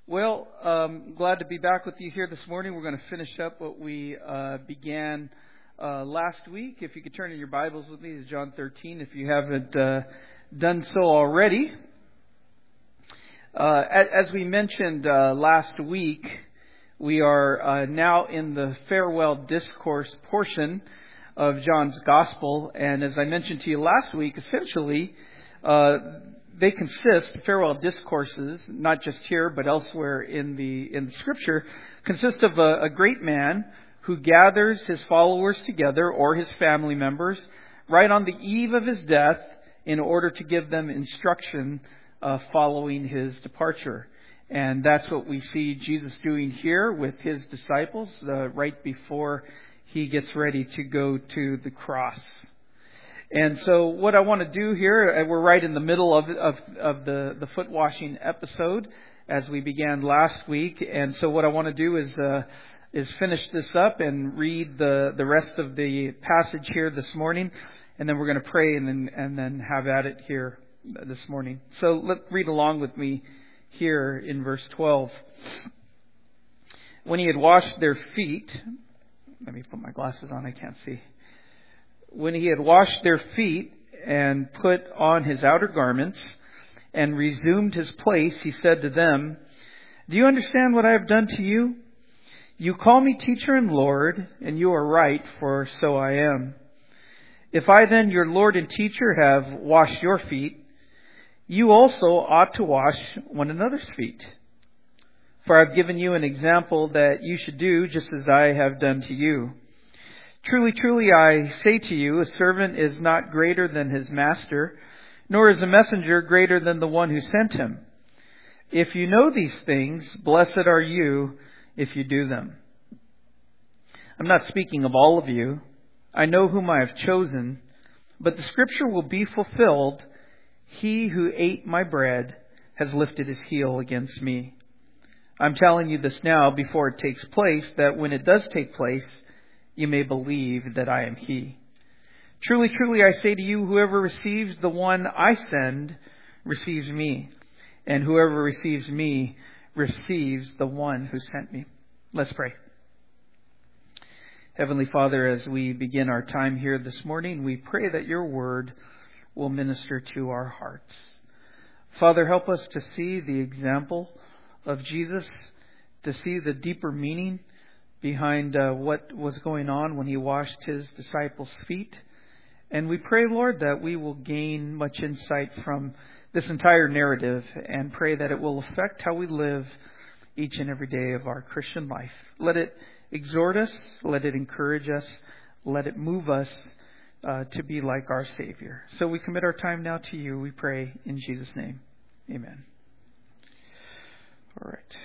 Glad to be back with you here this morning. We're going to finish up what we began last week. If you could turn in your Bibles with me to John 13, if you haven't done so already. As we mentioned last week, we are now in the farewell discourse portion of John's Gospel. And as I mentioned to you last week, essentially, they consist, farewell discourses, not just here but elsewhere in the Scripture, consist of a great man who gathers his followers together or his family members right on the eve of his death in order to give them instruction following his departure. And that's what we see Jesus doing here with his disciples right before he gets ready to go to the cross. And so what I want to do here, we're right in the middle of the foot washing episode as we began last week. And so what I want to do is finish this up and read the rest of the passage here this morning. And then we're going to pray and then have at it here this morning. So let's read along with me here in verse 12. When he had washed their feet, let me put my glasses on, I can't see. When he had washed their feet and put on his outer garments and resumed his place, he said to them, "Do you understand what I have done to you? You call me teacher and Lord, and you are right, for so I am. If I then, your Lord and teacher, have washed your feet, you also ought to wash one another's feet. For I have given you an example that you should do just as I have done to you. Truly, truly, I say to you, a servant is not greater than his master, nor is a messenger greater than the one who sent him. If you know these things, blessed are you if you do them. I'm not speaking of all of you. I know whom I have chosen, but the scripture will be fulfilled. He who ate my bread has lifted his heel against me. I'm telling you this now before it takes place, that when it does take place, you may believe that I am he. Truly, truly, I say to you, whoever receives the one I send receives me, and whoever receives me receives the one who sent me." Let's pray. Heavenly Father, as we begin our time here this morning, we pray that your word will minister to our hearts. Father, help us to see the example of Jesus, to see the deeper meaning behind what was going on when he washed his disciples' feet. And we pray, Lord, that we will gain much insight from this entire narrative and pray that it will affect how we live each and every day of our Christian life. Let it exhort us, let it encourage us, let it move us to be like our Savior. So we commit our time now to you, we pray in Jesus' name. Amen. All right.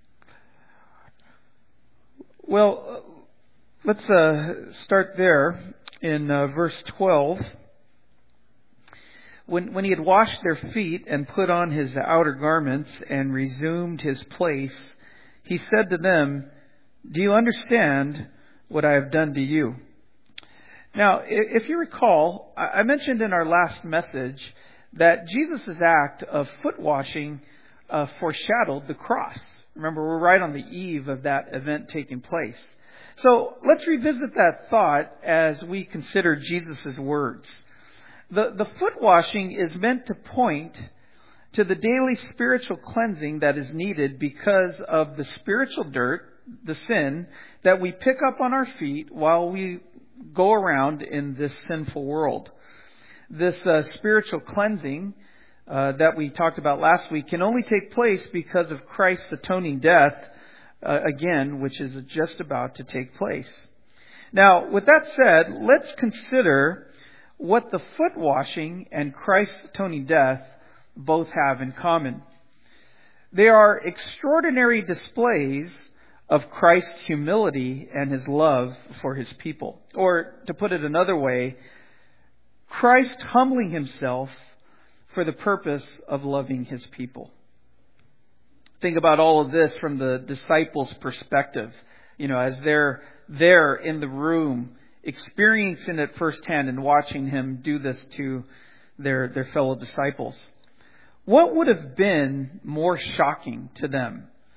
Well, let's start there in verse 12. When he had washed their feet and put on his outer garments and resumed his place, he said to them, "Do you understand what I have done to you?" Now, if you recall, I mentioned in our last message that Jesus' act of foot washing foreshadowed the cross. Remember, we're right on the eve of that event taking place. So let's revisit that thought as we consider Jesus' words. The foot washing is meant to point to the daily spiritual cleansing that is needed because of the spiritual dirt, the sin, that we pick up on our feet while we go around in this sinful world. This spiritual cleansing that we talked about last week can only take place because of Christ's atoning death, again, which is just about to take place. Now, with that said, let's consider what the foot washing and Christ's atoning death both have in common. They are extraordinary displays of Christ's humility and his love for his people. Or, to put it another way, Christ humbling himself for the purpose of loving his people. Think about all of this from the disciples' perspective. You know, as they're there in the room, experiencing it firsthand and watching him do this to their fellow disciples. What would have been more shocking to them?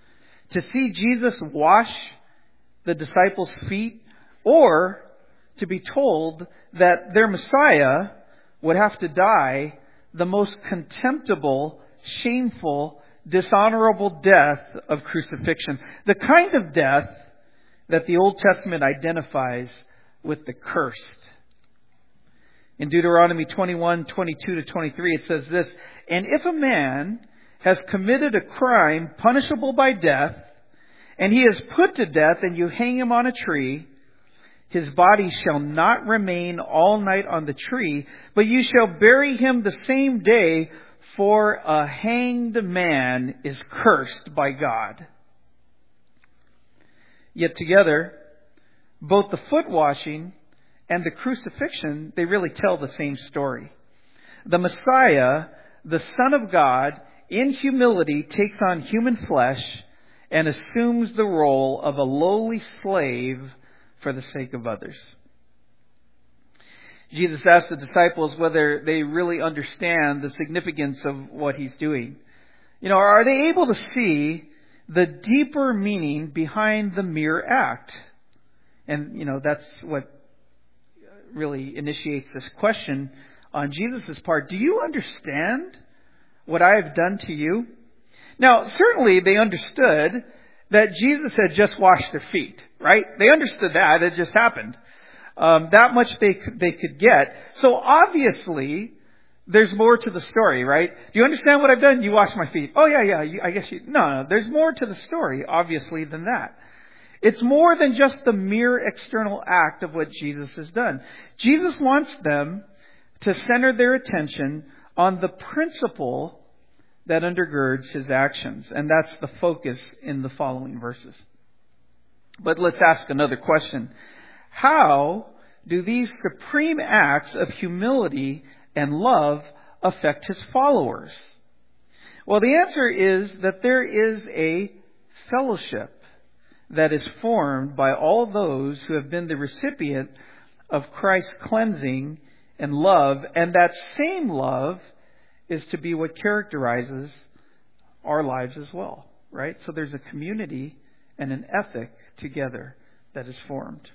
To see Jesus wash the disciples' feet, or to be told that their Messiah would have to die the most contemptible, shameful, dishonorable death of crucifixion. The kind of death that the Old Testament identifies with the cursed. In Deuteronomy 21:22-23, it says this, "And if a man has committed a crime punishable by death, and he is put to death, and you hang him on a tree, his body shall not remain all night on the tree, but you shall bury him the same day, for a hanged man is cursed by God." Yet together, both the foot washing and the crucifixion, they really tell the same story. The Messiah, the Son of God, in humility takes on human flesh and assumes the role of a lowly slave for the sake of others. Jesus asked the disciples whether they really understand the significance of what he's doing. Are they able to see the deeper meaning behind the mere act? And, that's what really initiates this question on Jesus' part. Do you understand what I have done to you? Now, certainly they understood that Jesus had just washed their feet, right? They understood that. It just happened. That much they could get. So obviously, there's more to the story, right? Do you understand what I've done? You washed my feet. Oh, yeah. I guess you... No, there's more to the story, obviously, than that. It's more than just the mere external act of what Jesus has done. Jesus wants them to center their attention on the principle that undergirds his actions. And that's the focus in the following verses. But let's ask another question. How do these supreme acts of humility and love affect his followers? Well, the answer is that there is a fellowship that is formed by all those who have been the recipient of Christ's cleansing and love, and that same love is to be what characterizes our lives as well, right? So there's a community and an ethic together that is formed.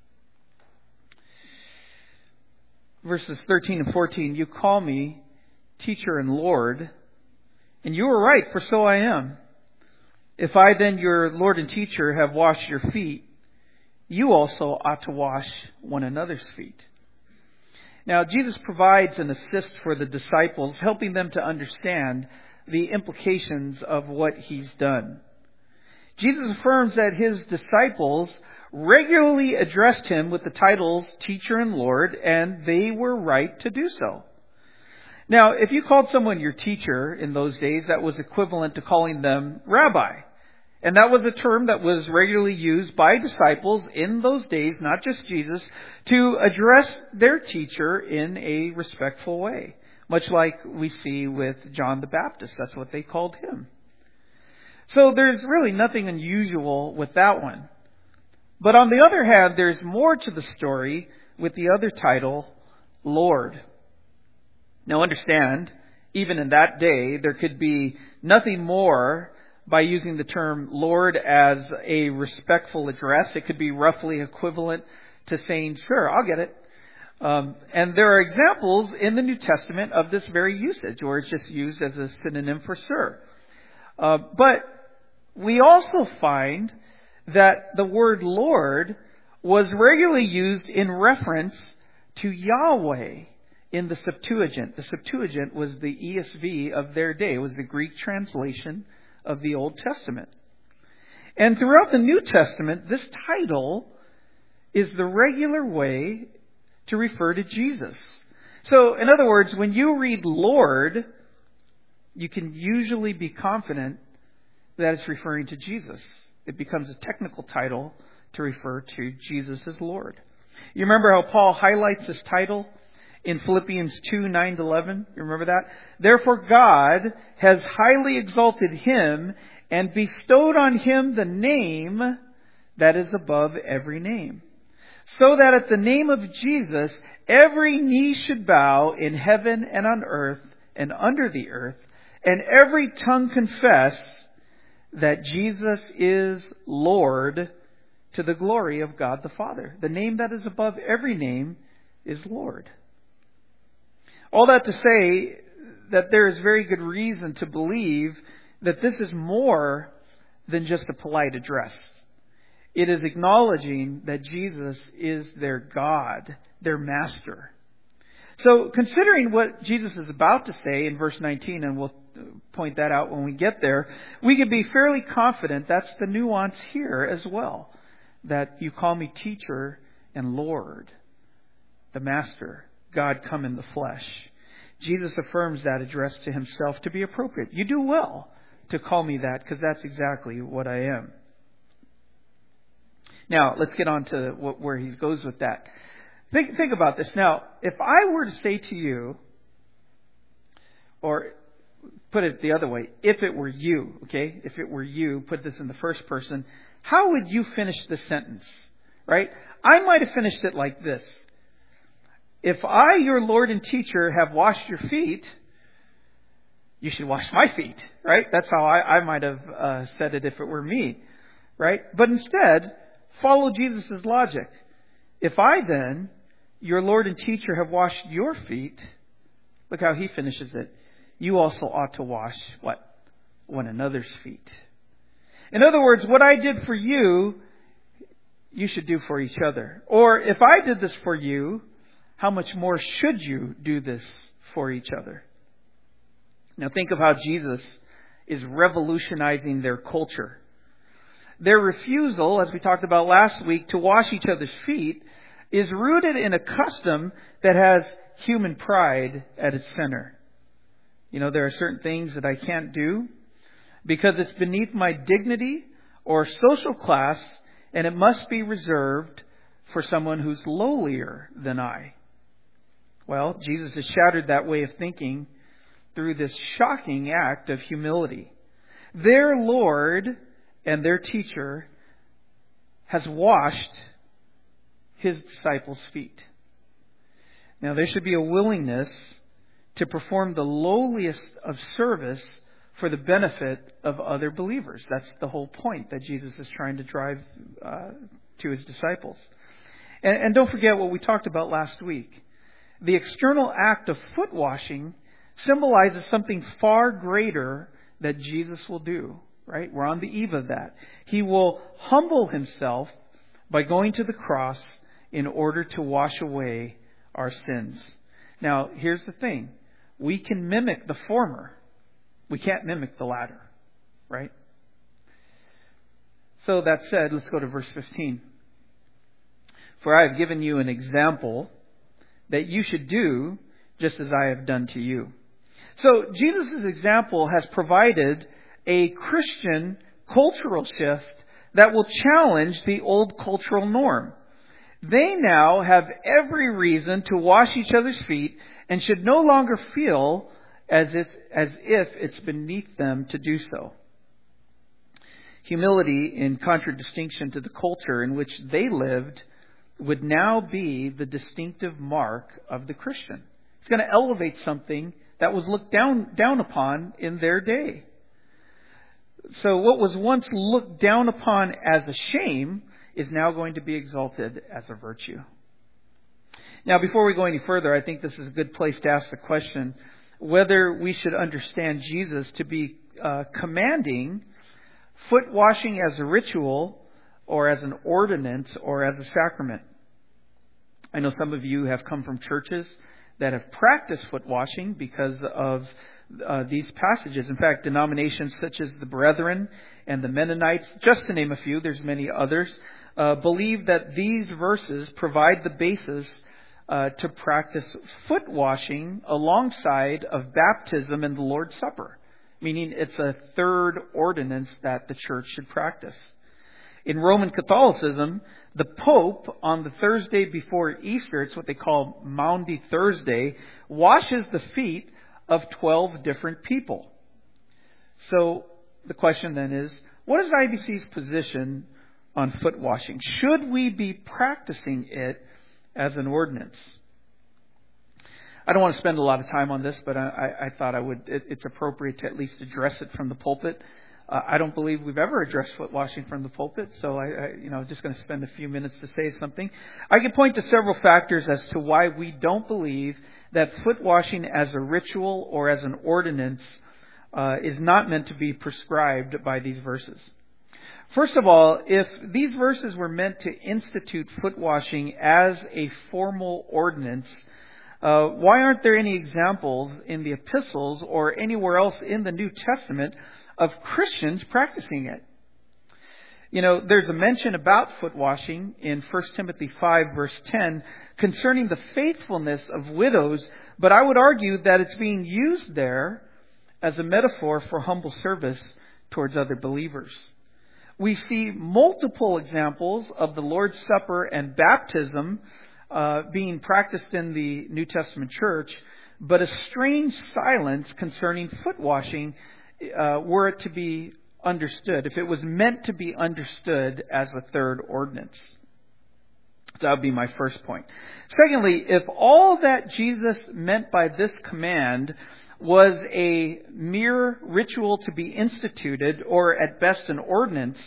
Verses 13 and 14, "You call me teacher and Lord, and you are right, for so I am. If I then, your Lord and teacher, have washed your feet, you also ought to wash one another's feet." Now, Jesus provides an assist for the disciples, helping them to understand the implications of what he's done. Jesus affirms that his disciples regularly addressed him with the titles teacher and Lord, and they were right to do so. Now, if you called someone your teacher in those days, that was equivalent to calling them rabbi. And that was a term that was regularly used by disciples in those days, not just Jesus, to address their teacher in a respectful way. Much like we see with John the Baptist. That's what they called him. So there's really nothing unusual with that one. But on the other hand, there's more to the story with the other title, Lord. Now understand, even in that day, there could be nothing more by using the term Lord as a respectful address. It could be roughly equivalent to saying, "Sir, I'll get it." And there are examples in the New Testament of this very usage, where it's just used as a synonym for sir. But we also find that the word Lord was regularly used in reference to Yahweh in the Septuagint. The Septuagint was the ESV of their day. It was the Greek translation of the Old Testament. And throughout the New Testament, this title is the regular way to refer to Jesus. So, in other words, when you read Lord, you can usually be confident that it's referring to Jesus. It becomes a technical title to refer to Jesus as Lord. You remember how Paul highlights this title in Philippians 2:9-11? You remember that? "Therefore God has highly exalted him and bestowed on him the name that is above every name, so that at the name of Jesus every knee should bow in heaven and on earth and under the earth, and every tongue confess that Jesus is Lord to the glory of God the Father. The name that is above every name is Lord. All that to say that there is very good reason to believe that this is more than just a polite address. It is acknowledging that Jesus is their God, their master. So considering what Jesus is about to say in verse 19, and we'll point that out when we get there, we can be fairly confident that's the nuance here as well. That you call me teacher and Lord, the master, God come in the flesh. Jesus affirms that address to himself to be appropriate. You do well to call me that, because that's exactly what I am. Now, let's get on to where he goes with that. Think about this. Now, if I were to say to you, or put it the other way, if it were you, okay? If it were you, put this in the first person, how would you finish the sentence? Right? I might have finished it like this. If I, your Lord and teacher, have washed your feet, you should wash my feet. Right? That's how I might have said it if it were me. Right? But instead, follow Jesus' logic. If I then, your Lord and teacher, have washed your feet, look how he finishes it. You also ought to wash what? One another's feet. In other words, what I did for you, you should do for each other. Or if I did this for you, how much more should you do this for each other? Now think of how Jesus is revolutionizing their culture. Their refusal, as we talked about last week, to wash each other's feet is rooted in a custom that has human pride at its center. You know, there are certain things that I can't do because it's beneath my dignity or social class, and it must be reserved for someone who's lowlier than I. Well, Jesus has shattered that way of thinking through this shocking act of humility. Their Lord and their teacher has washed his disciples' feet. Now, there should be a willingness to perform the lowliest of service for the benefit of other believers. That's the whole point that Jesus is trying to drive to his disciples. And don't forget what we talked about last week. The external act of foot washing symbolizes something far greater that Jesus will do. Right? We're on the eve of that. He will humble himself by going to the cross in order to wash away our sins. Now, here's the thing. We can mimic the former. We can't mimic the latter. Right? So that said, let's go to verse 15. For I have given you an example that you should do just as I have done to you. So Jesus' example has provided a Christian cultural shift that will challenge the old cultural norm. They now have every reason to wash each other's feet and should no longer feel as if it's beneath them to do so. Humility, in contradistinction to the culture in which they lived, would now be the distinctive mark of the Christian. It's going to elevate something that was looked down upon in their day. So what was once looked down upon as a shame is now going to be exalted as a virtue. Now, before we go any further, I think this is a good place to ask the question whether we should understand Jesus to be commanding foot washing as a ritual or as an ordinance or as a sacrament. I know some of you have come from churches that have practiced foot washing because of these passages. In fact, denominations such as the Brethren and the Mennonites, just to name a few, there's many others, believe that these verses provide the basis to practice foot washing alongside of baptism and the Lord's Supper, meaning it's a third ordinance that the church should practice. In Roman Catholicism, the Pope, on the Thursday before Easter, it's what they call Maundy Thursday, washes the feet of 12 different people. So the question then is, what is IBC's position on foot washing? Should we be practicing it as an ordinance? I don't want to spend a lot of time on this, but I thought it's appropriate to at least address it from the pulpit. I don't believe we've ever addressed foot washing from the pulpit, so I'm just going to spend a few minutes to say something. I can point to several factors as to why we don't believe that foot washing as a ritual or as an ordinance is not meant to be prescribed by these verses. First of all, if these verses were meant to institute foot washing as a formal ordinance, why aren't there any examples in the epistles or anywhere else in the New Testament of Christians practicing it? There's a mention about foot washing in 1 Timothy 5 verse 10 concerning the faithfulness of widows, but I would argue that it's being used there as a metaphor for humble service towards other believers. We see multiple examples of the Lord's Supper and baptism being practiced in the New Testament church, but a strange silence concerning foot washing were it to be understood, if it was meant to be understood as a third ordinance. That would be my first point. Secondly, if all that Jesus meant by this command was a mere ritual to be instituted, or at best an ordinance,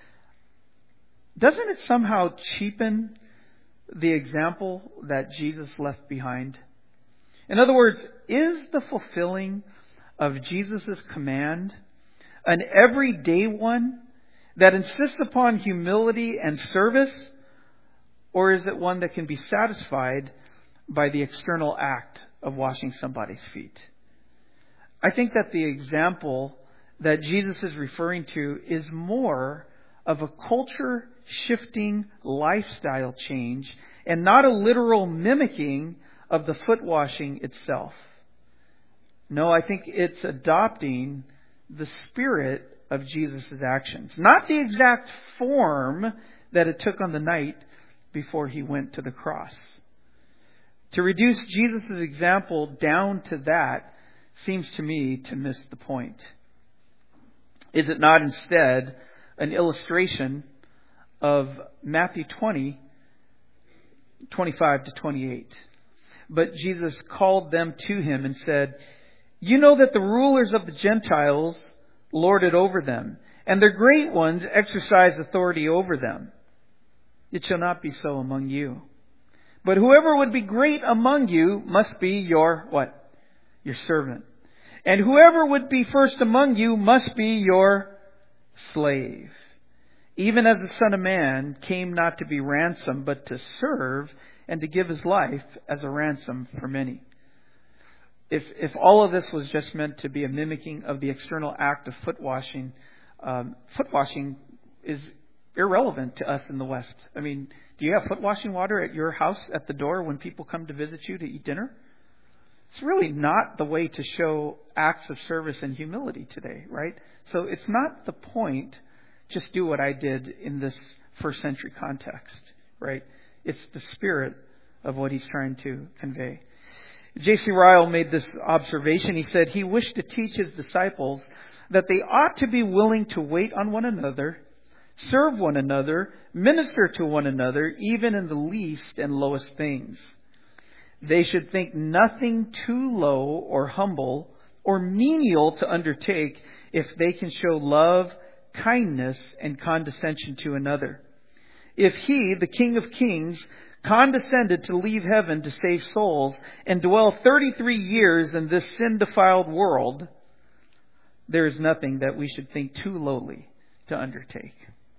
doesn't it somehow cheapen the example that Jesus left behind? In other words, is the fulfilling of Jesus' command an everyday one that insists upon humility and service, or is it one that can be satisfied by the external act of washing somebody's feet? I think that the example that Jesus is referring to is more of a culture-shifting lifestyle change and not a literal mimicking of the foot washing itself. No, I think it's adopting the spirit of Jesus' actions, not the exact form that it took on the night before he went to the cross. To reduce Jesus' example down to that seems to me to miss the point. Is it not instead an illustration of Matthew 20, 25 to 28? But Jesus called them to him and said, "You know that the rulers of the Gentiles lord it over them, and their great ones exercise authority over them. It shall not be so among you. But whoever would be great among you must be your," what? "Your servant. And whoever would be first among you must be your slave. Even as the Son of Man came not to be ransomed, but to serve and to give his life as a ransom for many." If all of this was just meant to be a mimicking of the external act of foot washing is irrelevant to us in the West. I mean, do you have foot washing water at your house at the door when people come to visit you to eat dinner? It's really not the way to show acts of service and humility today, right? So it's not the point, just do what I did in this first century context, right? It's the spirit of what he's trying to convey. J.C. Ryle made this observation. He said he wished to teach his disciples that they ought to be willing to wait on one another, serve one another, minister to one another, even in the least and lowest things. They should think nothing too low or humble or menial to undertake if they can show love, kindness, and condescension to another. If he, the King of Kings, condescended to leave heaven to save souls and dwell 33 years in this sin-defiled world, there is nothing that we should think too lowly to undertake.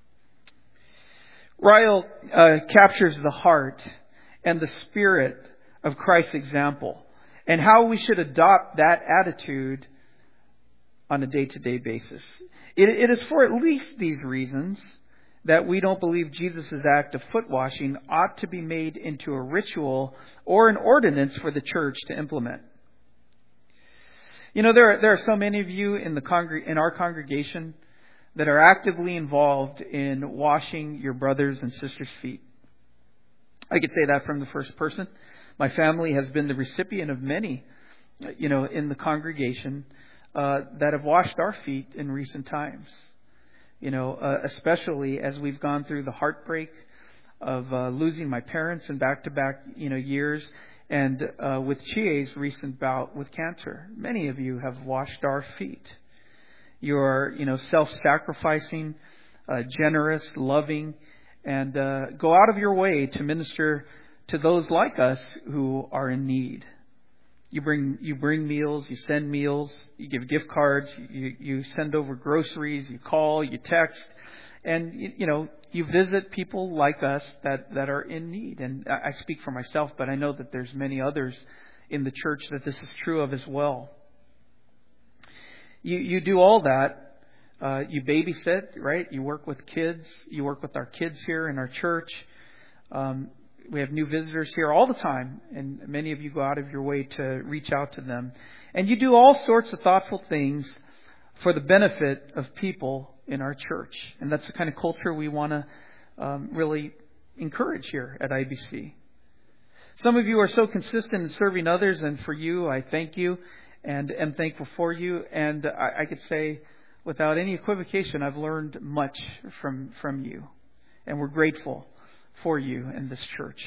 Ryle captures the heart and the spirit of Christ's example and how we should adopt that attitude on a day-to-day basis. It is for at least these reasons that we don't believe Jesus' act of foot washing ought to be made into a ritual or an ordinance for the church to implement. You know, there are so many of you in our congregation that are actively involved in washing your brothers and sisters' feet. I could say that from the first person. My family has been the recipient of many, in the congregation that have washed our feet in recent times. Especially as we've gone through the heartbreak of losing my parents in back-to-back, years, and with Chie's recent bout with cancer. Many of you have washed our feet. You are, self-sacrificing, generous, loving, and go out of your way to minister to those like us who are in need. You bring meals, you send meals, you give gift cards, you send over groceries, you call, you text, and you visit people like us that are in need. And I speak for myself, but I know that there's many others in the church that this is true of as well. You do all that. You babysit, right? You work with kids. You work with our kids here in our church. We have new visitors here all the time, and many of you go out of your way to reach out to them. And you do all sorts of thoughtful things for the benefit of people in our church. And that's the kind of culture we want to really encourage here at IBC. Some of you are so consistent in serving others, and for you, I thank you and am thankful for you. And I could say, without any equivocation, I've learned much from you. And we're grateful for you in this church.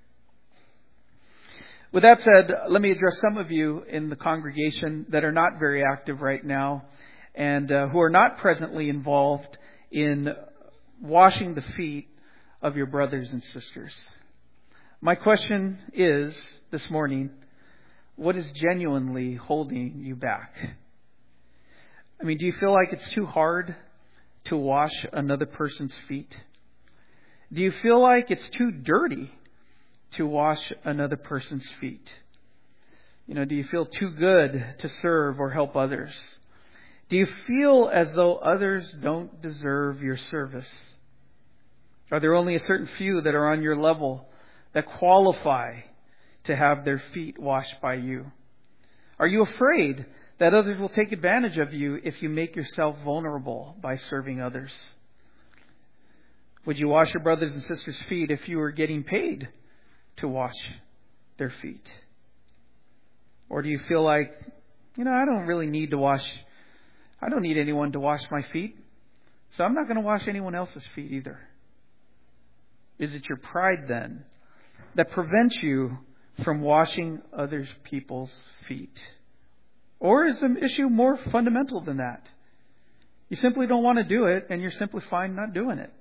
With that said, let me address some of you in the congregation that are not very active right now and who are not presently involved in washing the feet of your brothers and sisters. My question is, this morning, what is genuinely holding you back? I mean, do you feel like it's too hard to wash another person's feet? Do you feel like it's too dirty to wash another person's feet? Do you feel too good to serve or help others? Do you feel as though others don't deserve your service? Are there only a certain few that are on your level that qualify to have their feet washed by you? Are you afraid that others will take advantage of you if you make yourself vulnerable by serving others? Would you wash your brothers and sisters' feet if you were getting paid to wash their feet? Or do you feel like, I don't really need to wash, I don't need anyone to wash my feet, so I'm not going to wash anyone else's feet either? Is it your pride then that prevents you from washing other people's feet? Or is the issue more fundamental than that? You simply don't want to do it, and you're simply fine not doing it.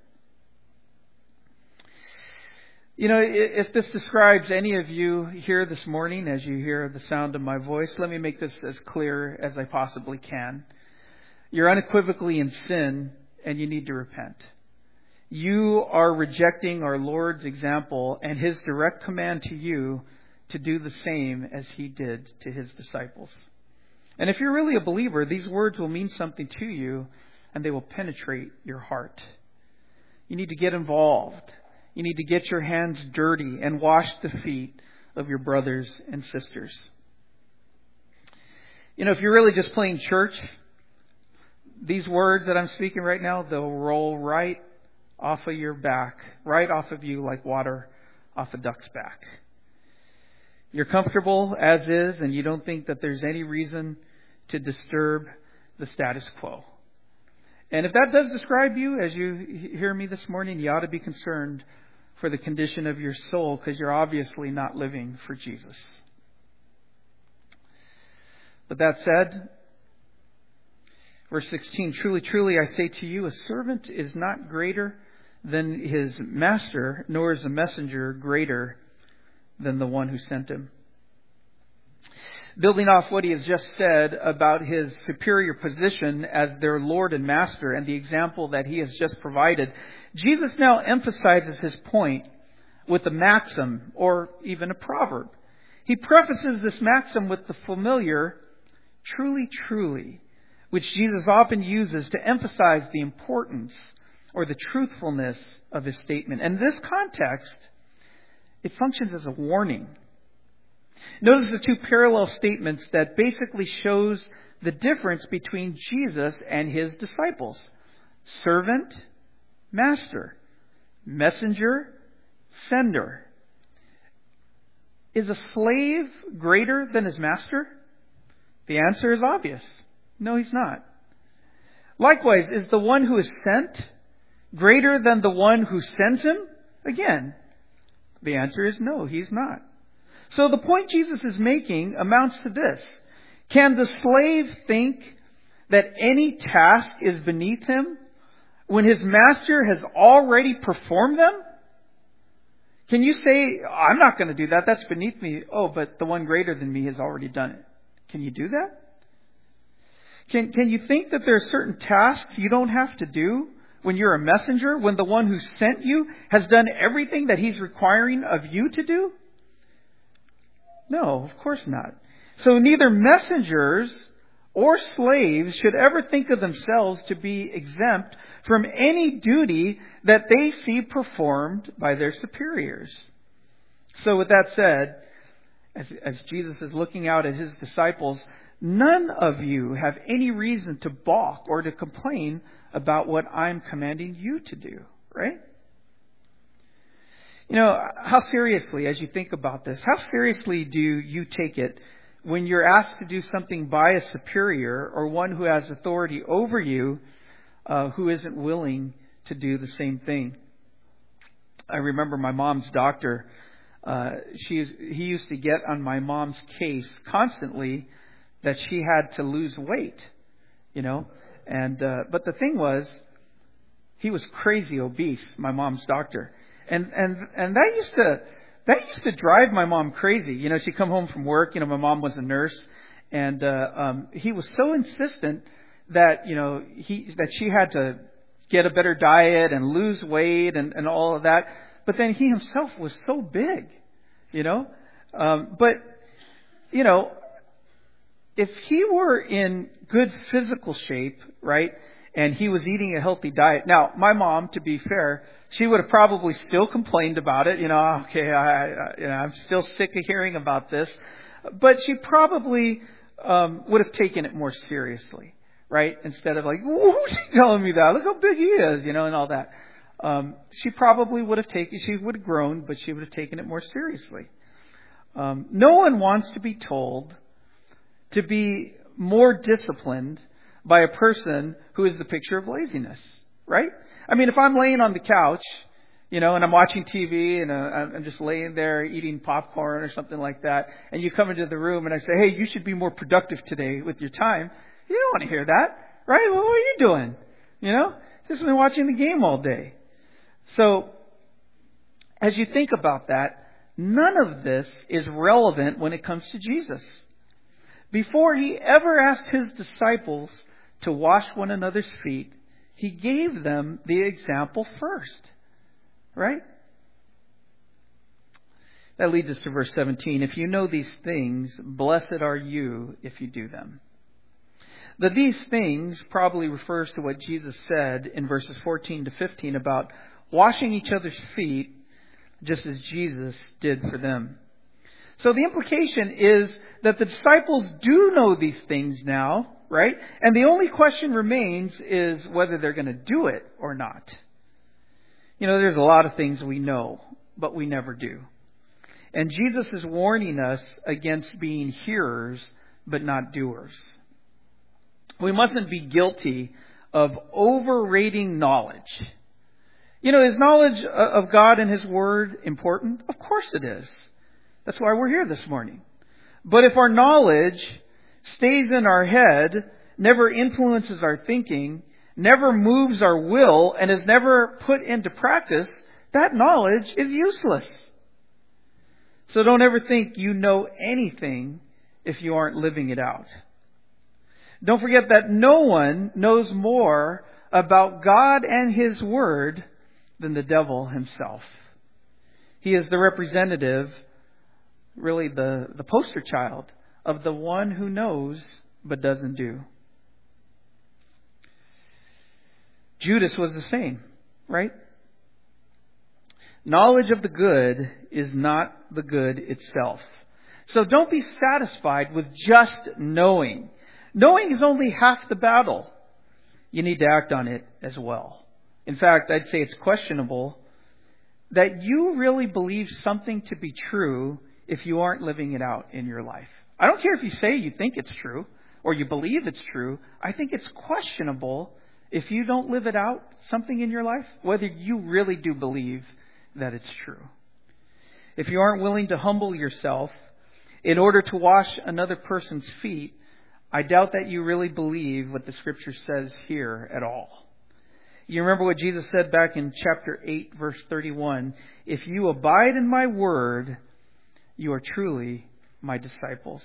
If this describes any of you here this morning as you hear the sound of my voice, let me make this as clear as I possibly can. You're unequivocally in sin, and you need to repent. You are rejecting our Lord's example and His direct command to you to do the same as He did to His disciples. And if you're really a believer, these words will mean something to you, and they will penetrate your heart. You need to get involved. You need to get your hands dirty and wash the feet of your brothers and sisters. If you're really just playing church, these words that I'm speaking right now, they'll roll right off of your back, right off of you like water off a duck's back. You're comfortable as is, and you don't think that there's any reason to disturb the status quo. And if that does describe you as you hear me this morning, you ought to be concerned for the condition of your soul, because you're obviously not living for Jesus. But that said, verse 16, truly, truly, I say to you, a servant is not greater than his master, nor is a messenger greater than the one who sent him. Building off what he has just said about his superior position as their Lord and Master and the example that he has just provided, Jesus now emphasizes his point with a maxim or even a proverb. He prefaces this maxim with the familiar, truly, truly, which Jesus often uses to emphasize the importance or the truthfulness of his statement. And in this context, it functions as a warning. Notice the two parallel statements that basically shows the difference between Jesus and his disciples. Servant, master. Messenger, sender. Is a slave greater than his master? The answer is obvious. No, he's not. Likewise, is the one who is sent greater than the one who sends him? Again, the answer is no, he's not. So the point Jesus is making amounts to this. Can the slave think that any task is beneath him when his master has already performed them? Can you say, I'm not going to do that, that's beneath me. Oh, but the one greater than me has already done it. Can you do that? Can you think that there are certain tasks you don't have to do when you're a messenger, when the one who sent you has done everything that he's requiring of you to do? No, of course not. So neither messengers or slaves should ever think of themselves to be exempt from any duty that they see performed by their superiors. So with that said, as Jesus is looking out at his disciples, none of you have any reason to balk or to complain about what I'm commanding you to do, right? You know, how seriously, as you think about this, how seriously do you take it when you're asked to do something by a superior or one who has authority over you who isn't willing to do the same thing? I remember my mom's doctor. He used to get on my mom's case constantly that she had to lose weight, you know. And but the thing was, he was crazy obese, my mom's doctor, and that used to drive my mom crazy. You know, she'd come home from work. You know, my mom was a nurse, and he was so insistent that that she had to get a better diet and lose weight and all of that. But then he himself was so big, you know. But you know, if he were in good physical shape, right, and he was eating a healthy diet. Now, my mom, to be fair, she would have probably still complained about it. You know, okay, I'm still sick of hearing about this. But she probably would have taken it more seriously, right? Instead of like, who's she telling me that? Look how big he is, you know, and all that. She probably would have she would have grown, but she would have taken it more seriously. No one wants to be told to be more disciplined by a person who is the picture of laziness, right? I mean, if I'm laying on the couch, you know, and I'm watching TV and I'm just laying there eating popcorn or something like that, and you come into the room and I say, hey, you should be more productive today with your time. You don't want to hear that, right? Well, what are you doing? You know, just been watching the game all day. So, as you think about that, none of this is relevant when it comes to Jesus. Before he ever asked his disciples to wash one another's feet, he gave them the example first. Right? That leads us to verse 17. If you know these things, blessed are you if you do them. The these things probably refers to what Jesus said in verses 14 to 15 about washing each other's feet just as Jesus did for them. So the implication is that the disciples do know these things now, right? And the only question remains is whether they're going to do it or not. You know, there's a lot of things we know, but we never do. And Jesus is warning us against being hearers, but not doers. We mustn't be guilty of overrating knowledge. You know, is knowledge of God and His Word important? Of course it is. That's why we're here this morning. But if our knowledge stays in our head, never influences our thinking, never moves our will, and is never put into practice, that knowledge is useless. So don't ever think you know anything if you aren't living it out. Don't forget that no one knows more about God and His Word than the devil himself. He is the representative, really the poster child of the one who knows but doesn't do. Judas was the same, right? Knowledge of the good is not the good itself. So don't be satisfied with just knowing. Knowing is only half the battle. You need to act on it as well. In fact, I'd say it's questionable that you really believe something to be true if you aren't living it out in your life. I don't care if you say you think it's true or you believe it's true. I think it's questionable if you don't live it out, something in your life, whether you really do believe that it's true. If you aren't willing to humble yourself in order to wash another person's feet, I doubt that you really believe what the Scripture says here at all. You remember what Jesus said back in chapter 8, verse 31, "If you abide in my word, you are truly my disciples."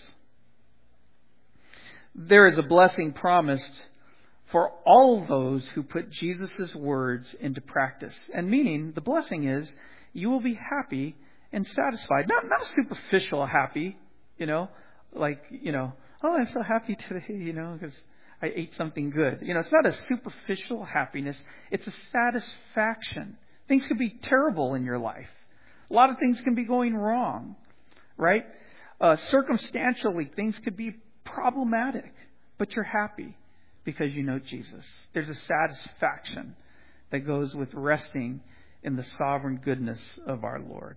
There is a blessing promised for all those who put Jesus' words into practice. And meaning, the blessing is, you will be happy and satisfied. Not a superficial happy, like, oh, I'm so happy today, because I ate something good. It's not a superficial happiness. It's a satisfaction. Things can be terrible in your life. A lot of things can be going wrong, right? Circumstantially, things could be problematic, but you're happy because you know Jesus. There's a satisfaction that goes with resting in the sovereign goodness of our Lord.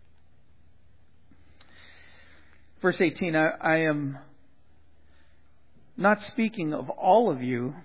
Verse 18, I am not speaking of all of you.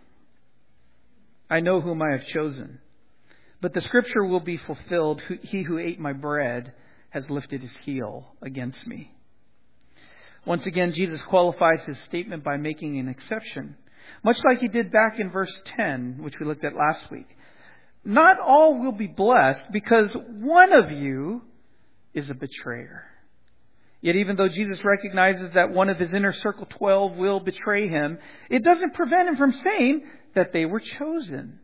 I know whom I have chosen. But the scripture will be fulfilled. He who ate my bread has lifted his heel against me. Once again, Jesus qualifies his statement by making an exception, much like he did back in verse 10, which we looked at last week. Not all will be blessed because one of you is a betrayer. Yet even though Jesus recognizes that one of his inner circle 12 will betray him, it doesn't prevent him from saying that they were chosen.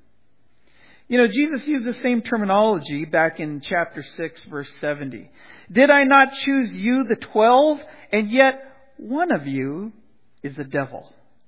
Jesus used the same terminology back in chapter 6, verse 70. Did I not choose you, the 12, and yet one of you is the devil?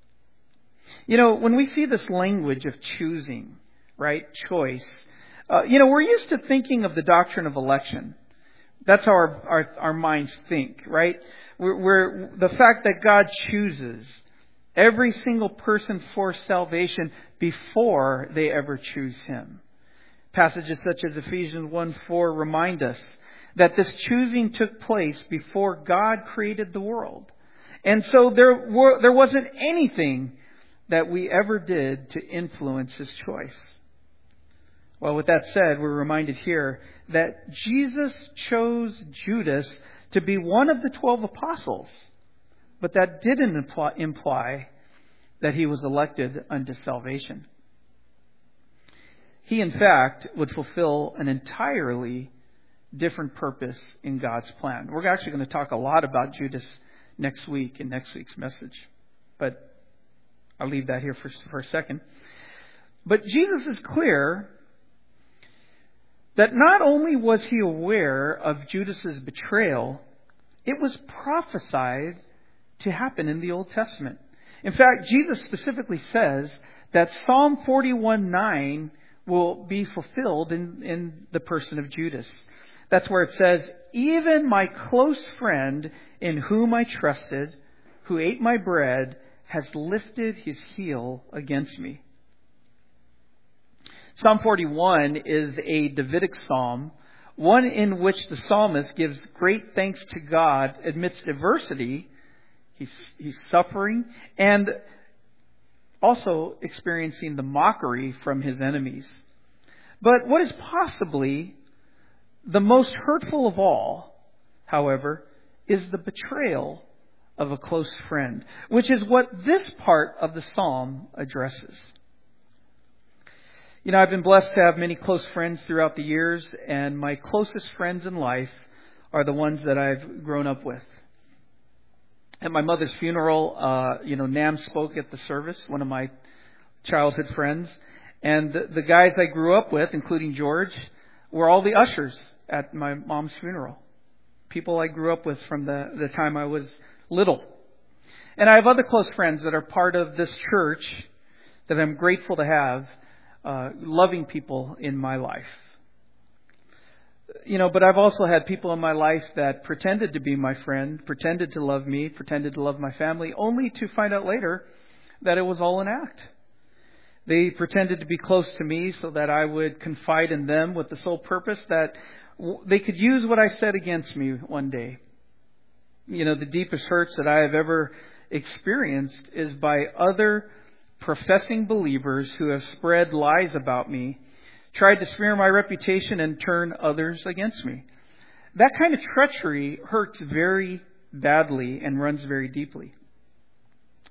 When we see this language of choosing, right, choice, we're used to thinking of the doctrine of election. That's how our minds think, right? We're the fact that God chooses every single person for salvation before they ever choose Him. Passages such as Ephesians 1:4 remind us that this choosing took place before God created the world. And so there wasn't anything that we ever did to influence His choice. Well, with that said, we're reminded here that Jesus chose Judas to be one of the 12 apostles. But that didn't imply that he was elected unto salvation. He, in fact, would fulfill an entirely different purpose in God's plan. We're actually going to talk a lot about Judas next week in next week's message. But I'll leave that here for a second. But Jesus is clear that not only was he aware of Judas's betrayal, it was prophesied to happen in the Old Testament. In fact, Jesus specifically says that Psalm 41:9 will be fulfilled in the person of Judas. That's where it says, "Even my close friend in whom I trusted, who ate my bread, has lifted his heel against me." Psalm 41 is a Davidic psalm, one in which the psalmist gives great thanks to God amidst adversity. He's suffering and also experiencing the mockery from his enemies. But what is possibly the most hurtful of all, however, is the betrayal of a close friend, which is what this part of the psalm addresses. I've been blessed to have many close friends throughout the years, and my closest friends in life are the ones that I've grown up with. At my mother's funeral, Nam spoke at the service, one of my childhood friends. And the guys I grew up with, including George, were all the ushers at my mom's funeral. People I grew up with from the time I was little. And I have other close friends that are part of this church that I'm grateful to have, loving people in my life. But I've also had people in my life that pretended to be my friend, pretended to love me, pretended to love my family, only to find out later that it was all an act. They pretended to be close to me so that I would confide in them with the sole purpose that they could use what I said against me one day. The deepest hurts that I have ever experienced is by other professing believers who have spread lies about me, tried to smear my reputation, and turn others against me. That kind of treachery hurts very badly and runs very deeply.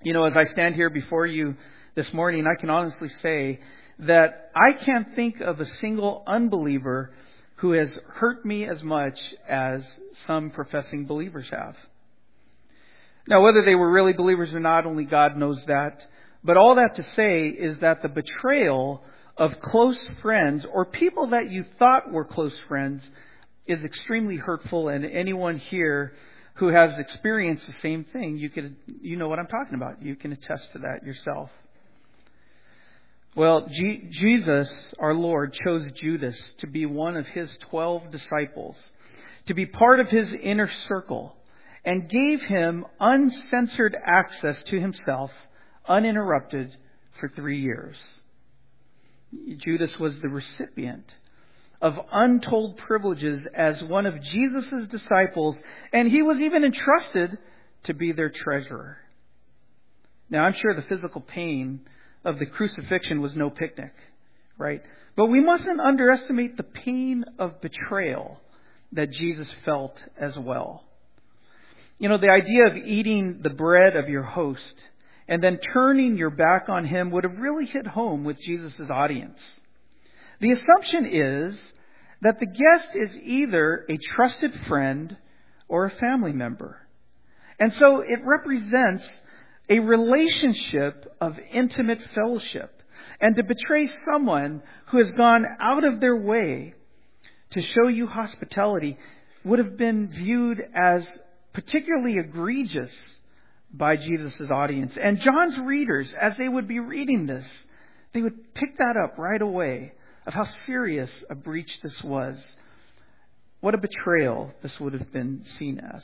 As I stand here before you this morning, I can honestly say that I can't think of a single unbeliever who has hurt me as much as some professing believers have. Now, whether they were really believers or not, only God knows that. But all that to say is that the betrayal of close friends or people that you thought were close friends is extremely hurtful. And anyone here who has experienced the same thing, you know what I'm talking about. You can attest to that yourself. Well, Jesus, our Lord, chose Judas to be one of his 12 disciples, to be part of his inner circle, and gave him uncensored access to himself, uninterrupted, for 3 years. Judas was the recipient of untold privileges as one of Jesus' disciples, and he was even entrusted to be their treasurer. Now, I'm sure the physical pain of the crucifixion was no picnic, right? But we mustn't underestimate the pain of betrayal that Jesus felt as well. The idea of eating the bread of your host and then turning your back on him would have really hit home with Jesus' audience. The assumption is that the guest is either a trusted friend or a family member. And so it represents a relationship of intimate fellowship. And to betray someone who has gone out of their way to show you hospitality would have been viewed as particularly egregious by Jesus' audience. And John's readers, as they would be reading this, they would pick that up right away of how serious a breach this was. What a betrayal this would have been seen as.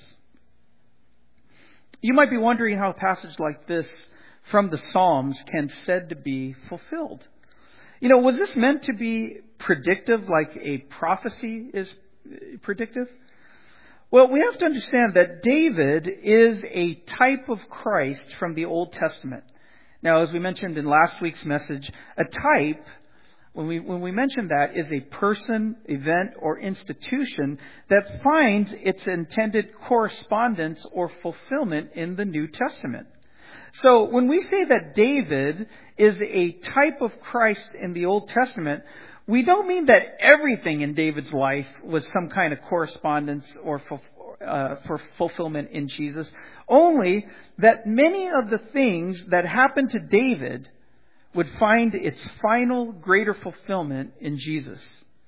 You might be wondering how a passage like this from the Psalms can said to be fulfilled. Was this meant to be predictive like a prophecy is predictive? Well, we have to understand that David is a type of Christ from the Old Testament. Now, as we mentioned in last week's message, a type, when we mention that, is a person, event, or institution that finds its intended correspondence or fulfillment in the New Testament. So when we say that David is a type of Christ in the Old Testament, we don't mean that everything in David's life was some kind of correspondence or for fulfillment in Jesus. Only that many of the things that happened to David would find its final greater fulfillment in Jesus.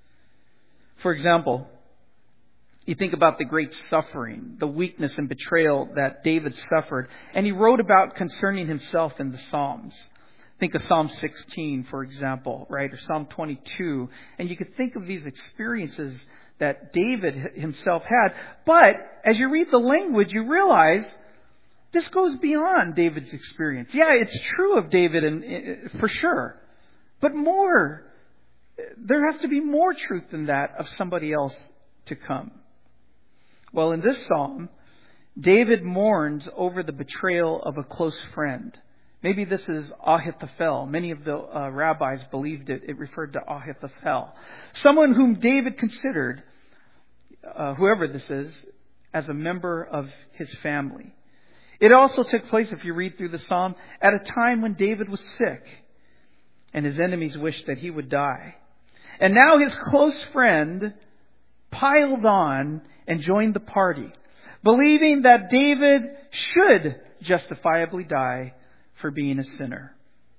For example, you think about the great suffering, the weakness and betrayal that David suffered, and he wrote about concerning himself in the Psalms. Think of Psalm 16, for example, right? Or Psalm 22. And you could think of these experiences that David himself had. But as you read the language, you realize this goes beyond David's experience. Yeah, it's true of David and for sure. But more. There has to be more truth than that of somebody else to come. Well, in this psalm, David mourns over the betrayal of a close friend. Maybe this is Ahithophel. Many of the rabbis believed it referred to Ahithophel. Someone whom David considered, whoever this is, as a member of his family. It also took place, if you read through the psalm, at a time when David was sick and his enemies wished that he would die. And now his close friend piled on and joined the party, believing that David should justifiably die for being a sinner.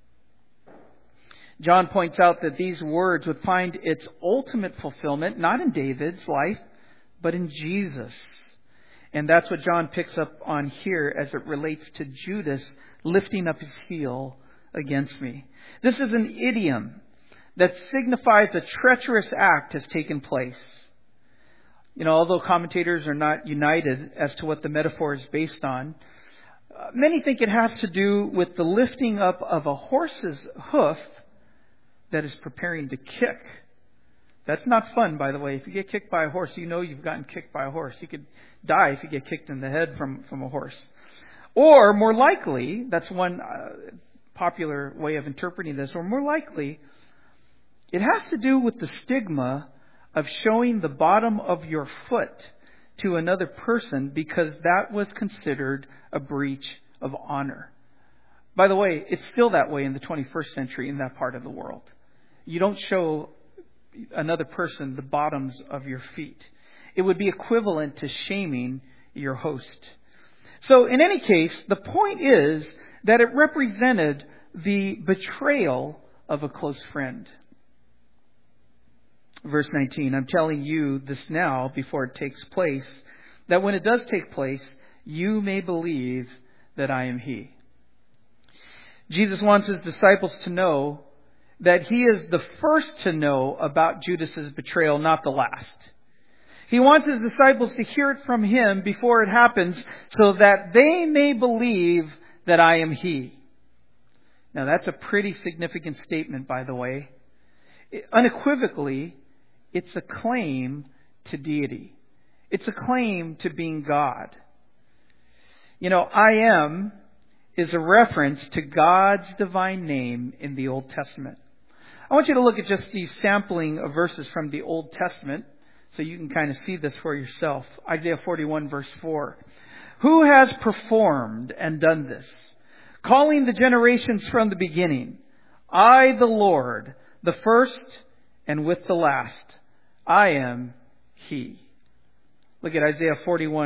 John points out that these words would find its ultimate fulfillment not in David's life, but in Jesus. And that's what John picks up on here as it relates to Judas lifting up his heel against me. This is an idiom that signifies a treacherous act has taken place. Although commentators are not united as to what the metaphor is based on, many think it has to do with the lifting up of a horse's hoof that is preparing to kick. That's not fun, by the way. If you get kicked by a horse, you know you've gotten kicked by a horse. You could die if you get kicked in the head from a horse. Or more likely, that's one popular way of interpreting this, or more likely, it has to do with the stigma of showing the bottom of your foot to another person because that was considered a breach of honor. By the way, it's still that way in the 21st century in that part of the world. You don't show another person the bottoms of your feet. It would be equivalent to shaming your host. So in any case, the point is that it represented the betrayal of a close friend. Verse 19, I'm telling you this now before it takes place, that when it does take place, you may believe that I am He. Jesus wants His disciples to know that He is the first to know about Judas's betrayal, not the last. He wants His disciples to hear it from Him before it happens so that they may believe that I am He. Now that's a pretty significant statement, by the way. Unequivocally, it's a claim to deity. It's a claim to being God. You know, I am is a reference to God's divine name in the Old Testament. I want you to look at just these sampling of verses from the Old Testament so you can kind of see this for yourself. Isaiah 41 verse 4. Who has performed and done this? Calling the generations from the beginning. I, the Lord, the first and with the last. I am He. Look at Isaiah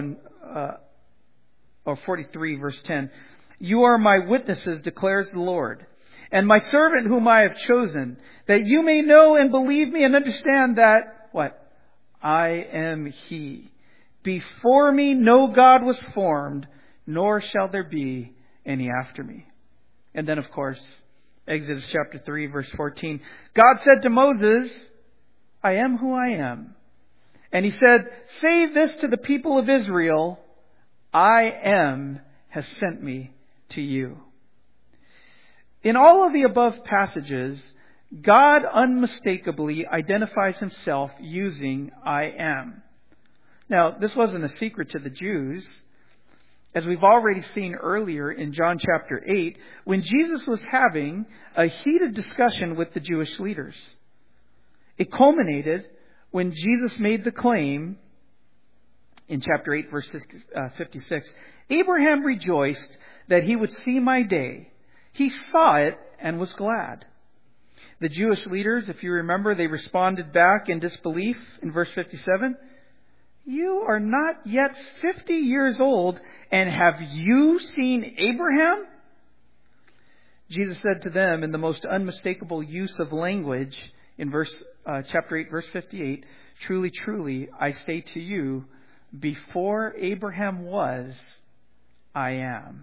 43 verse 10. You are my witnesses, declares the Lord, and my servant whom I have chosen, that you may know and believe me and understand that, what? I am He. Before me no God was formed, nor shall there be any after me. And then, of course, Exodus chapter 3, verse 14. God said to Moses, I am who I am. And He said, say this to the people of Israel, I am has sent me to you. In all of the above passages, God unmistakably identifies Himself using I am. Now, this wasn't a secret to the Jews. As we've already seen earlier in John chapter 8, when Jesus was having a heated discussion with the Jewish leaders. It culminated when Jesus made the claim in chapter 8, verse 56, Abraham rejoiced that he would see my day. He saw it and was glad. The Jewish leaders, if you remember, they responded back in disbelief in verse 57. You are not yet 50 years old, and have you seen Abraham? Jesus said to them in the most unmistakable use of language in chapter 8, verse 58, truly, truly, I say to you, before Abraham was, I am.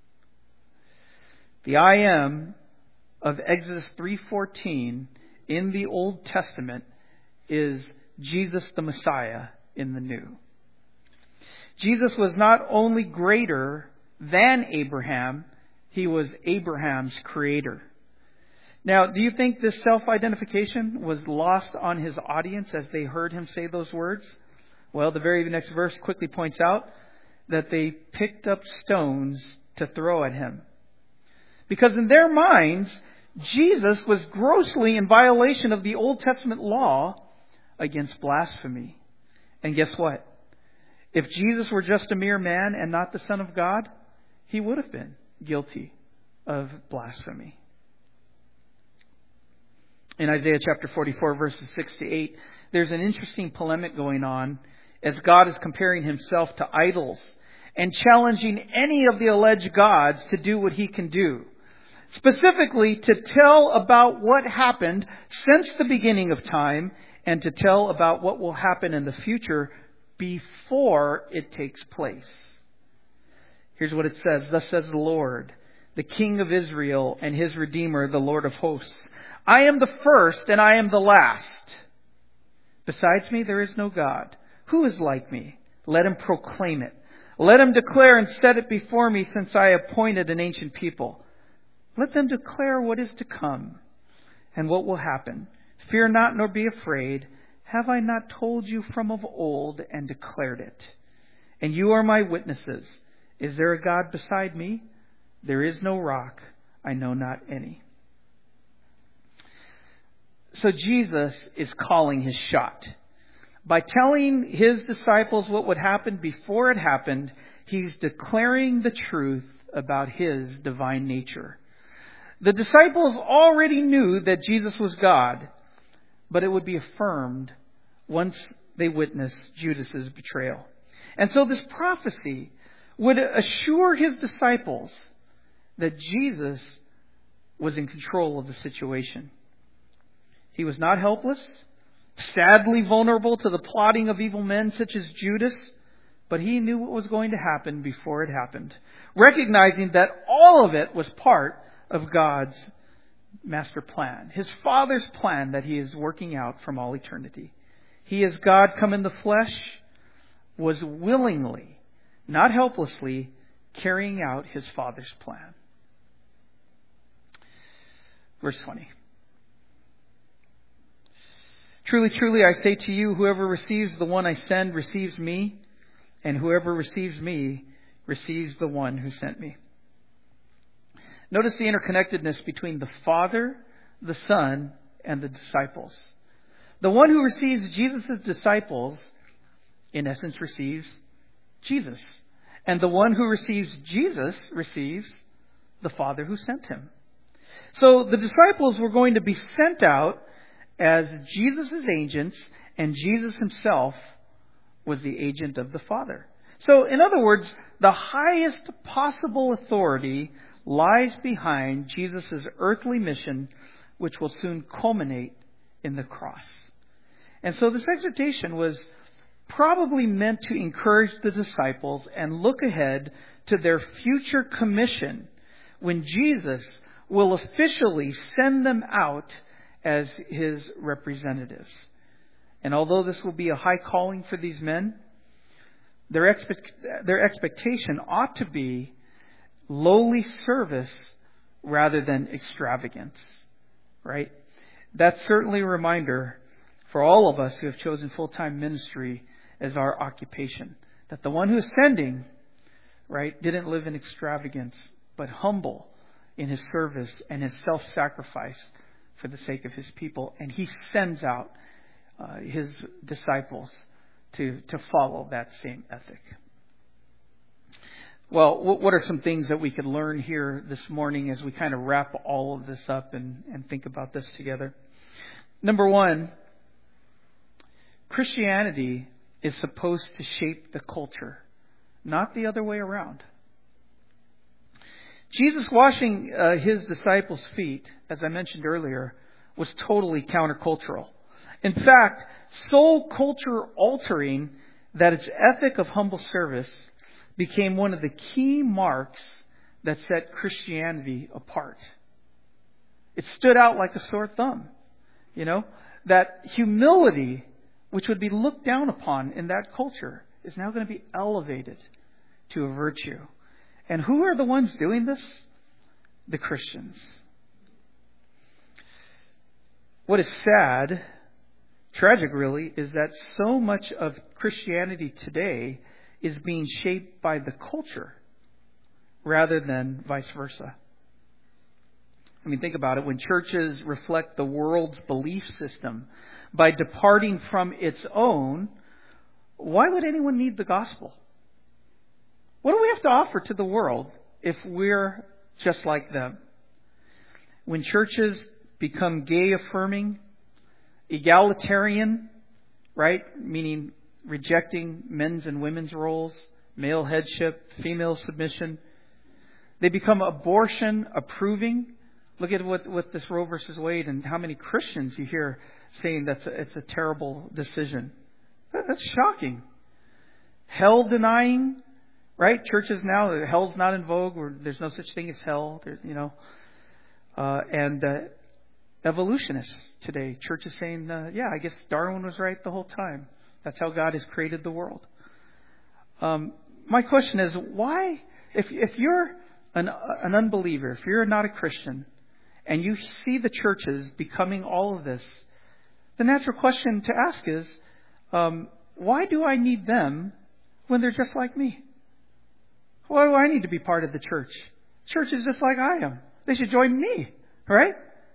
The I am of Exodus 3:14 in the Old Testament is Jesus the Messiah in the New. Jesus was not only greater than Abraham, He was Abraham's creator. Now, do you think this self-identification was lost on His audience as they heard Him say those words? Well, the very next verse quickly points out that they picked up stones to throw at Him. Because in their minds, Jesus was grossly in violation of the Old Testament law against blasphemy. And guess what? If Jesus were just a mere man and not the Son of God, He would have been guilty of blasphemy. In Isaiah chapter 44, verses 6 to 8, there's an interesting polemic going on as God is comparing Himself to idols and challenging any of the alleged gods to do what He can do. Specifically, to tell about what happened since the beginning of time and to tell about what will happen in the future before it takes place. Here's what it says. Thus says the Lord, the King of Israel and His Redeemer, the Lord of hosts. I am the first and I am the last. Besides me, there is no God. Who is like me? Let him proclaim it. Let him declare and set it before me, since I appointed an ancient people. Let them declare what is to come and what will happen. Fear not, nor be afraid. Have I not told you from of old and declared it? And you are my witnesses. Is there a God beside me? There is no rock. I know not any. So Jesus is calling His shot. By telling His disciples what would happen before it happened, He's declaring the truth about His divine nature. The disciples already knew that Jesus was God, but it would be affirmed once they witnessed Judas's betrayal. And so this prophecy would assure His disciples that Jesus was in control of the situation. He was not helpless, sadly vulnerable to the plotting of evil men such as Judas, but He knew what was going to happen before it happened, recognizing that all of it was part of God's master plan, His Father's plan that He is working out from all eternity. He, as God come in the flesh, was willingly, not helplessly, carrying out His Father's plan. Verse 20. Truly, truly, I say to you, whoever receives the one I send receives me, and whoever receives me receives the one who sent me. Notice the interconnectedness between the Father, the Son, and the disciples. The one who receives Jesus' disciples, in essence, receives Jesus. And the one who receives Jesus receives the Father who sent Him. So the disciples were going to be sent out as Jesus' agents, and Jesus Himself was the agent of the Father. So, in other words, the highest possible authority lies behind Jesus' earthly mission, which will soon culminate in the cross. And so this exhortation was probably meant to encourage the disciples and look ahead to their future commission when Jesus will officially send them out as His representatives. And although this will be a high calling for these men, their expectation ought to be lowly service rather than extravagance. Right? That's certainly a reminder for all of us who have chosen full-time ministry as our occupation. That the one who is sending, right, didn't live in extravagance, but humble in His service and His self-sacrifice for the sake of His people. And He sends out His disciples to follow that same ethic. Well, what are some things that we could learn here this morning as we kind of wrap all of this up and think about this together? Number one, Christianity is supposed to shape the culture, not the other way around. Jesus washing His disciples' feet, as I mentioned earlier, was totally countercultural. In fact, so culture altering that its ethic of humble service became one of the key marks that set Christianity apart. It stood out like a sore thumb. That humility, which would be looked down upon in that culture, is now going to be elevated to a virtue. And who are the ones doing this? The Christians. What is sad, tragic really, is that so much of Christianity today is being shaped by the culture rather than vice versa. I mean, think about it. When churches reflect the world's belief system by departing from its own, why would anyone need the gospel? What do we have to offer to the world if we're just like them? When churches become gay affirming, egalitarian, right? Meaning rejecting men's and women's roles, male headship, female submission. They become abortion approving. Look at what this Roe versus Wade and how many Christians you hear saying that it's a terrible decision. That's shocking. Hell denying, right? Churches now, hell's not in vogue, or there's no such thing as hell. And evolutionists today, churches saying, I guess Darwin was right the whole time. That's how God has created the world. My question is, why, if you're an unbeliever, if you're not a Christian, and you see the churches becoming all of this, the natural question to ask is, why do I need them when they're just like me? Why do I need to be part of the church? Church is just like I am. They should join me, right?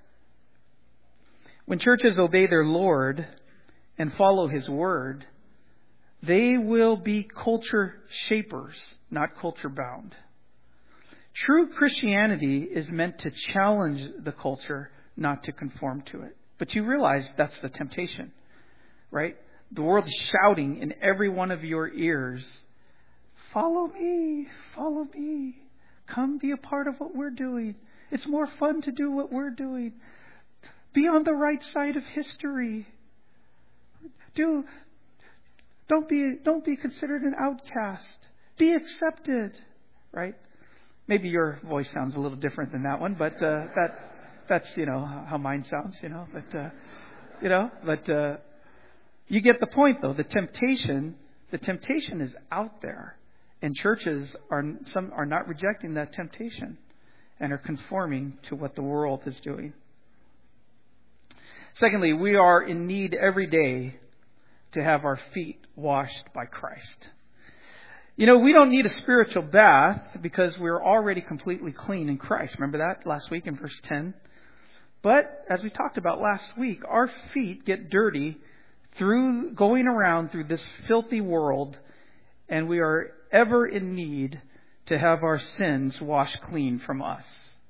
When churches obey their Lord and follow His word, they will be culture shapers, not culture bound. True Christianity is meant to challenge the culture, not to conform to it. But you realize that's the temptation, right? The world is shouting in every one of your ears, follow me, come be a part of what we're doing. It's more fun to do what we're doing. Be on the right side of history. Don't be considered an outcast. Be accepted, right? Maybe your voice sounds a little different than that one, but that's how mine sounds, But you get the point, though. The temptation is out there, and churches some are not rejecting that temptation and are conforming to what the world is doing. Secondly, we are in need every day to have our feet washed by Christ. We don't need a spiritual bath because we're already completely clean in Christ. Remember that last week in verse 10? But as we talked about last week, our feet get dirty through going around through this filthy world, and we are ever in need to have our sins washed clean from us.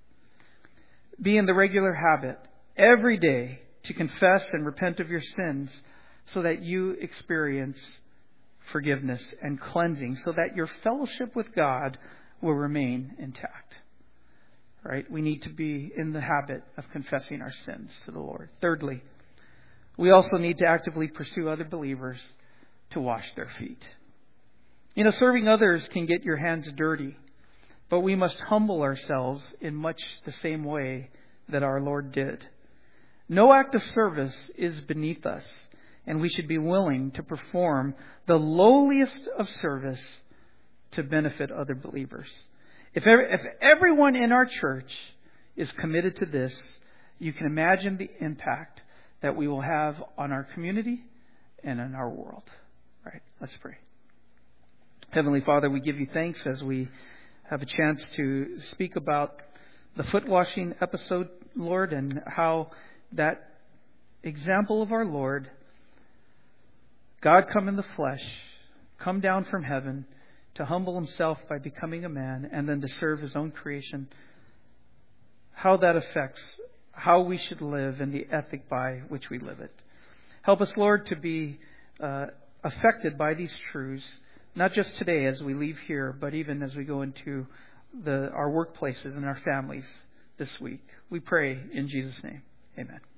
Be in the regular habit every day to confess and repent of your sins so that you experience forgiveness and cleansing, so that your fellowship with God will remain intact. Right? We need to be in the habit of confessing our sins to the Lord. Thirdly, we also need to actively pursue other believers to wash their feet. Serving others can get your hands dirty, but we must humble ourselves in much the same way that our Lord did. No act of service is beneath us, and we should be willing to perform the lowliest of service to benefit other believers. If everyone in our church is committed to this, you can imagine the impact that we will have on our community and in our world. Right? Let's pray. Heavenly Father, we give you thanks as we have a chance to speak about the foot washing episode, Lord, and how that example of our Lord, God come in the flesh, come down from heaven to humble himself by becoming a man and then to serve his own creation, how that affects how we should live and the ethic by which we live it. Help us, Lord, to be affected by these truths, not just today as we leave here, but even as we go into our workplaces and our families this week. We pray in Jesus' name. Amen.